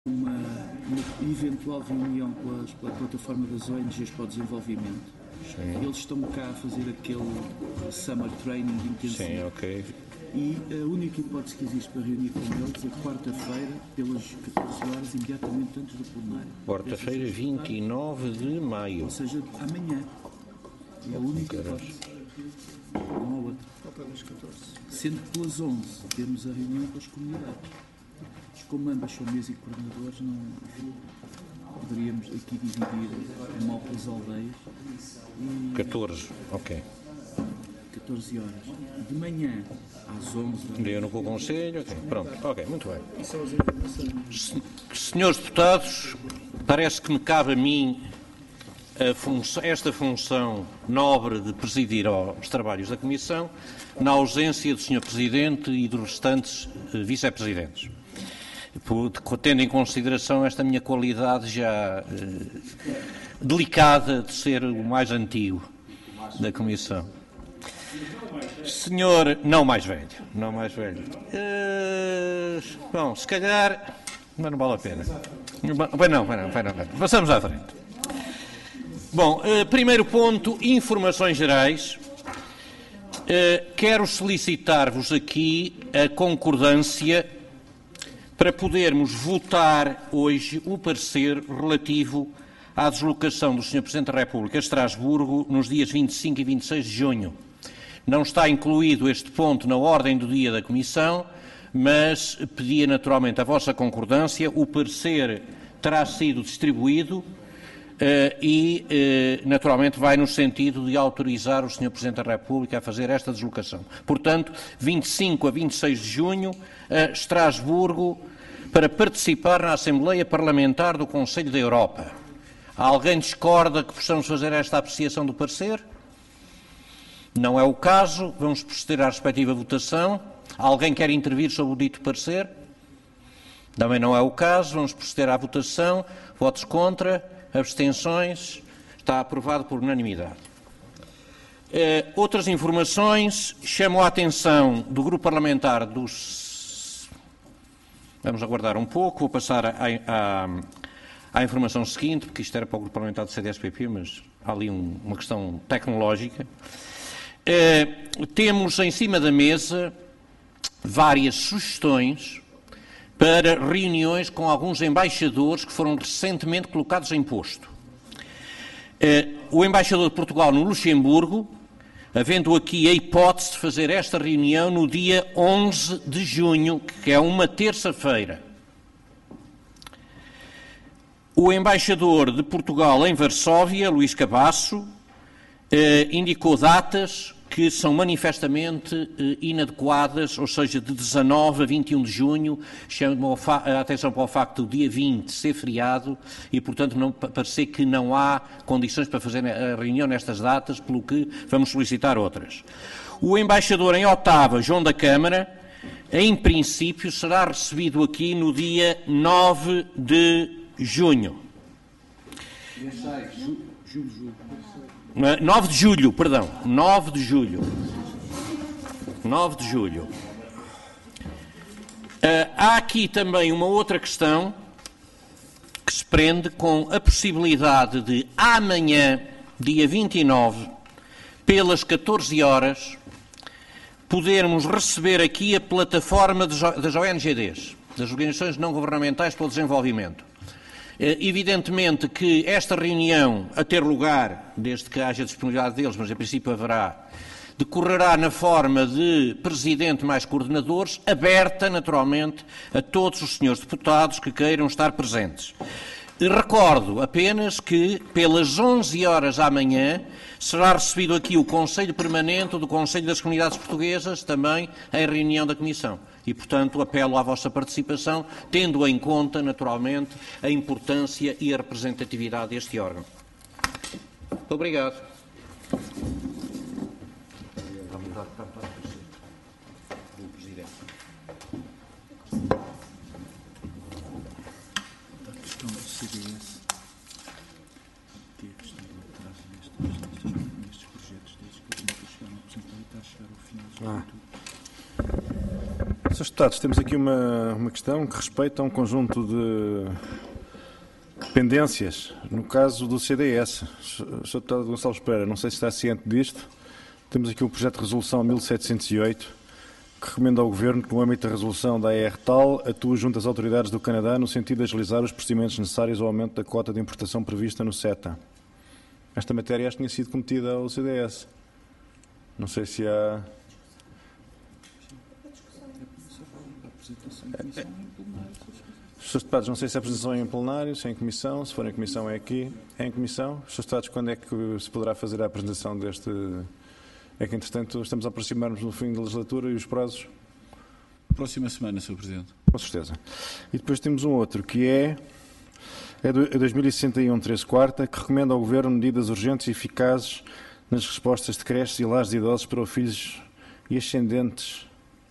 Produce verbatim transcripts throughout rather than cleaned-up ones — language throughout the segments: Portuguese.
uma, uma eventual reunião com, as, com a plataforma das O N Gs para o desenvolvimento. Sim. Eles estão cá a fazer aquele summer training intensivo. Sim, ok. E a única hipótese que existe para reunir com eles é quarta-feira, pelas catorze horas, imediatamente antes do plenário. Quarta-feira, vinte e nove de maio. Ou seja, amanhã. É a única hipótese. Não há outra. Sendo que pelas onze temos a reunião com as comunidades. Mas como ambas são mesa e coordenadores, não poderíamos aqui dividir em mal pelas aldeias. E catorze, ok. catorze horas. De manhã às onze. Eu no Conselho, ok. Pronto, ok, muito bem. Senhores deputados, parece que me cabe a mim a função, esta função nobre de presidir os trabalhos da Comissão, na ausência do senhor Presidente e dos restantes uh, Vice-Presidentes. Tendo em consideração esta minha qualidade já uh, delicada de ser o mais antigo da Comissão. Senhor, não mais velho, não mais velho. Uh, bom, se calhar, mas não vale a pena. Vai não, vai não, vai não, vai não. Passamos à frente. Bom, uh, primeiro ponto, informações gerais. Uh, quero solicitar-vos aqui a concordância para podermos votar hoje o parecer relativo à deslocação do senhor Presidente da República a Estrasburgo nos dias vinte e cinco e vinte e seis de junho. Não está incluído este ponto na ordem do dia da Comissão, mas pedia naturalmente a vossa concordância. O parecer terá sido distribuído uh, e, uh, naturalmente, vai no sentido de autorizar o senhor Presidente da República a fazer esta deslocação. Portanto, vinte e cinco a vinte e seis de junho, a Estrasburgo, para participar na Assembleia Parlamentar do Conselho da Europa. Alguém discorda que possamos fazer esta apreciação do parecer? Não é o caso. Vamos proceder à respectiva votação. Alguém quer intervir sobre o dito parecer? Também não é o caso. Vamos proceder à votação. Votos contra? Abstenções? Está aprovado por unanimidade. Uh, outras informações. Chamo a atenção do Grupo Parlamentar dos... Vamos aguardar um pouco. Vou passar a... a À informação seguinte, porque isto era para o Grupo Parlamentar do C D S P P, mas há ali um, uma questão tecnológica. Uh, temos em cima da mesa várias sugestões para reuniões com alguns embaixadores que foram recentemente colocados em posto. Uh, o embaixador de Portugal no Luxemburgo, havendo aqui a hipótese de fazer esta reunião no dia onze de junho, que é uma terça-feira. O embaixador de Portugal em Varsóvia, Luís Cabasso, eh, indicou datas que são manifestamente eh, inadequadas, ou seja, de dezanove a vinte e um de junho. Chamo a atenção para o facto do dia vinte ser feriado e, portanto, não, parecer que não há condições para fazer a reunião nestas datas, pelo que vamos solicitar outras. O embaixador em Ottawa, João da Câmara, em princípio, será recebido aqui no dia nove de junho. nove de julho, perdão. nove de julho. nove de julho. Uh, há aqui também uma outra questão que se prende com a possibilidade de amanhã, dia vinte e nove, pelas catorze horas, podermos receber aqui a plataforma das O N G Ds, das Organizações Não Governamentais para o Desenvolvimento. Evidentemente que esta reunião, a ter lugar, desde que haja disponibilidade deles, mas em princípio haverá, decorrerá na forma de presidente mais coordenadores, aberta naturalmente a todos os senhores deputados que queiram estar presentes. Recordo apenas que pelas onze horas amanhã será recebido aqui o Conselho Permanente do Conselho das Comunidades Portuguesas, também em reunião da Comissão. E, portanto, apelo à vossa participação, tendo em conta, naturalmente, a importância e a representatividade deste órgão. Muito obrigado. Ah. Só está Deputados, temos aqui uma, uma questão que respeita a um conjunto de pendências, no caso do C D S. senhor Deputado Gonçalves Pereira, não sei se está ciente disto. Temos aqui o projeto de resolução mil setecentos e oito, que recomenda ao Governo que, no âmbito da resolução da A R Tal, atue junto às autoridades do Canadá no sentido de agilizar os procedimentos necessários ao aumento da cota de importação prevista no CETA. Esta matéria acho que tinha sido cometida ao C D S. Não sei se há... Os senhores deputados, não sei se a apresentação é em plenário, se é em comissão, se for em comissão é aqui. É em comissão. Os senhores deputados, quando é que se poderá fazer a apresentação deste... É que, entretanto, estamos a aproximar-nos do fim da legislatura e os prazos? Próxima semana, senhor Presidente. Com certeza. E depois temos um outro, que é... É dois mil e sessenta e um, treze quarta, que recomenda ao Governo medidas urgentes e eficazes nas respostas de creches e lares de idosos para os filhos e ascendentes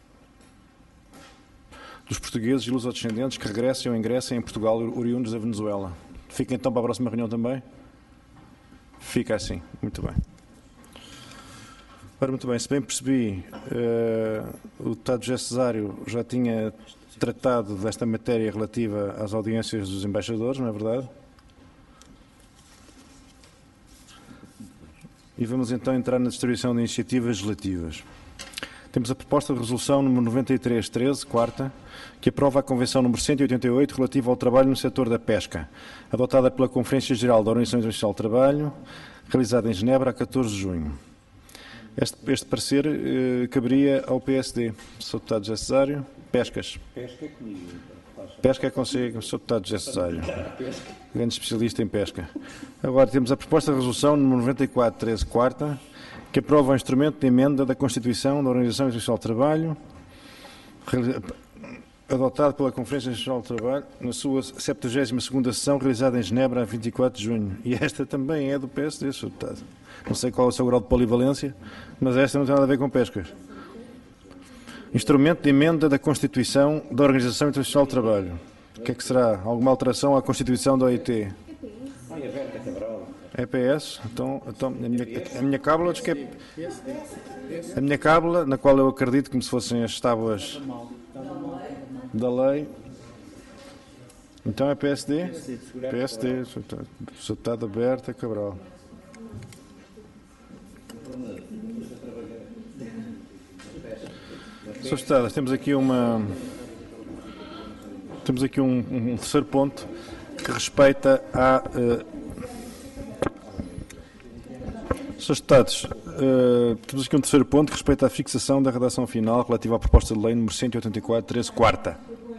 dos portugueses e lusodescendentes que regressem ou ingressem em Portugal oriundos da Venezuela. Fica então para a próxima reunião também? Fica assim. Muito bem. Ora, muito bem. Se bem percebi, uh, o deputado José Cesário já tinha tratado desta matéria relativa às audiências dos embaixadores, não é verdade? E vamos então entrar na distribuição de iniciativas legislativas. Temos a proposta de resolução número noventa e três treze, quarta, que aprova a Convenção número cento e oitenta e oito relativa ao trabalho no setor da pesca, adotada pela Conferência Geral da Organização Internacional do Trabalho, realizada em Genebra a catorze de junho. Este, este parecer eh, caberia ao P S D. senhor Deputado José Cesário. Pescas. Pesca é comigo. Pesca é consigo. senhor Deputado José Cesário. Grande especialista em pesca. Agora temos a proposta de resolução número noventa e quatro treze, quarta, que aprova o instrumento de emenda da Constituição da Organização Internacional do Trabalho, adotado pela Conferência Nacional do Trabalho, na sua septuagésima segunda sessão, realizada em Genebra, a vinte e quatro de junho. E esta também é do P S D, senhor Deputado. Não sei qual é o seu grau de polivalência, mas esta não tem nada a ver com pescas. Instrumento de emenda da Constituição da Organização Internacional do Trabalho. O que é que será? Alguma alteração à Constituição da O I T? É P S? Então, então a, minha, a minha cábula diz que é... A minha cábula, na qual eu acredito como se fossem as tábuas da lei. Então é P S D? P S D, senhor Deputado Berta Cabral. senhores Deputados, temos aqui uma... Temos aqui um, um terceiro ponto que respeita a... Uh, senhores Deputados, uh, temos aqui um terceiro ponto que respeita à fixação da redação final relativa à proposta de lei número cento e oitenta e quatro, treze, quarta.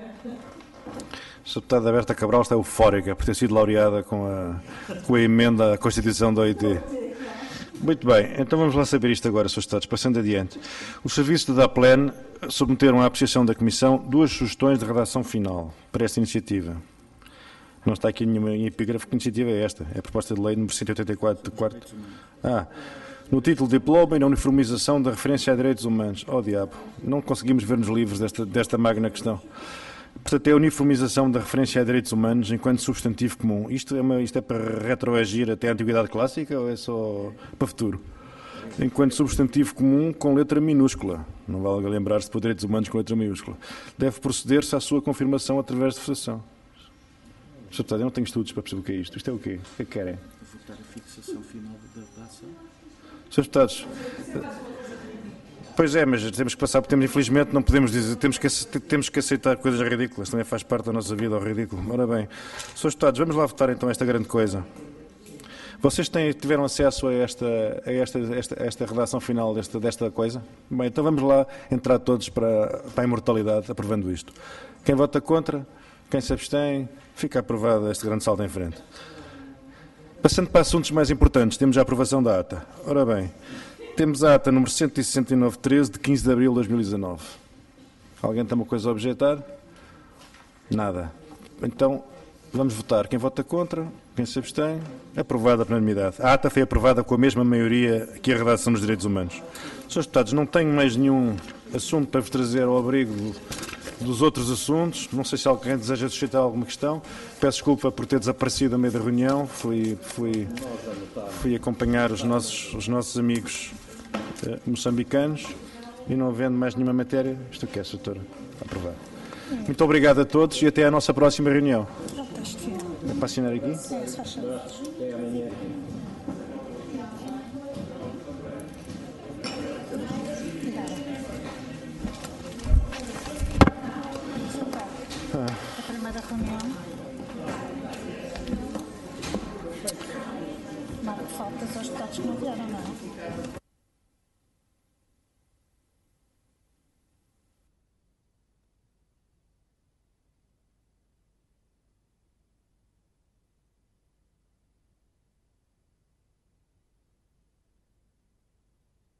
A senhora Deputada Berta Cabral está eufórica por ter sido laureada com a, com a emenda à Constituição da O I T. Muito bem, então vamos lá saber isto agora, senhores Deputados, passando adiante. Os serviços da DAPLEN submeteram à apreciação da Comissão duas sugestões de redação final para esta iniciativa. Não está aqui nenhuma em epígrafe, que iniciativa é esta? É a proposta de lei número cento e oitenta e quatro, de quarto. Ah, no título diploma e na uniformização da referência a direitos humanos. Oh, diabo, não conseguimos ver nos livros desta, desta magna questão. Portanto, é a uniformização da referência a direitos humanos enquanto substantivo comum. Isto é, uma, isto é para retroagir até a Antiguidade Clássica ou é só para futuro? Enquanto substantivo comum com letra minúscula. Não vale lembrar-se de direitos humanos com letra minúscula. Deve proceder-se à sua confirmação através de votação. senhor Deputado, eu não tenho estudos para perceber o que é isto. Isto é o quê? O que é que querem? Votar a fixação final da ação. senhores Deputados, pois é, mas temos que passar, porque temos, infelizmente, não podemos dizer, temos que, temos que aceitar coisas ridículas, também faz parte da nossa vida, ao ridículo. Ora bem, senhores Deputados, vamos lá votar então esta grande coisa. Vocês têm, tiveram acesso a esta, a esta, esta, esta redação final desta, desta coisa? Bem, então vamos lá entrar todos para, para a imortalidade, aprovando isto. Quem vota contra, quem se abstém, fica aprovado este grande salto em frente. Passando para assuntos mais importantes, temos a aprovação da ata. Ora bem, temos a ata número cento e sessenta e nove treze, de quinze de abril de dois mil e dezanove. Alguém tem uma coisa a objetar? Nada. Então, vamos votar. Quem vota contra, quem se abstém, aprovada por unanimidade. A ata foi aprovada com a mesma maioria que a redação dos direitos humanos. senhores Deputados, não tenho mais nenhum assunto para vos trazer ao abrigo dos outros assuntos. Não sei se alguém deseja suscitar alguma questão. Peço desculpa por ter desaparecido a meio da reunião. Fui, fui, fui acompanhar os nossos, os nossos amigos eh, moçambicanos E não havendo mais nenhuma matéria, isto que é, doutora? Aprovado. Muito obrigado a todos e até à nossa próxima reunião. É o texto final. É para assinar aqui? Sim, se faz favor. A primeira reunião. Marco faltas aos deputados que não vieram, não é?